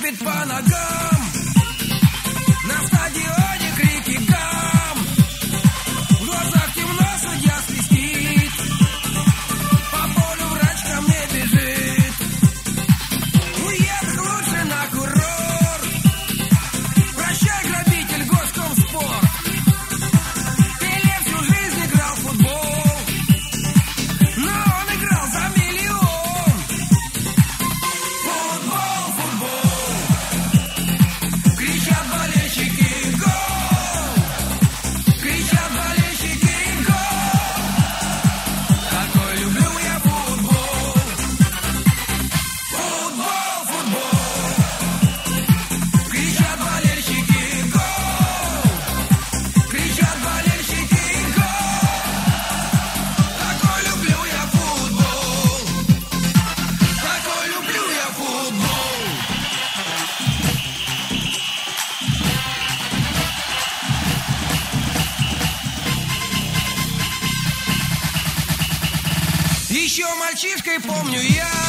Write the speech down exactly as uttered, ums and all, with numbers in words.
бит по ногам. На стадионе крики гам. В глазах темно, судья свистит. По полю врач ко мне бежит. Уехать лучше на курорт. Прощай, грабитель, госкомспорт. Пеле всю жизнь играл в футбол, но он играл за миллион. Футбол, футбол. Кричат болельщики гол. Кричат болельщики гол. Такой люблю я футбол. Футбол, футбол. Кричат болельщики гол. Кричат болельщики гол. Такой люблю я футбол. Такой люблю я футбол. Еще мальчишкой помню я,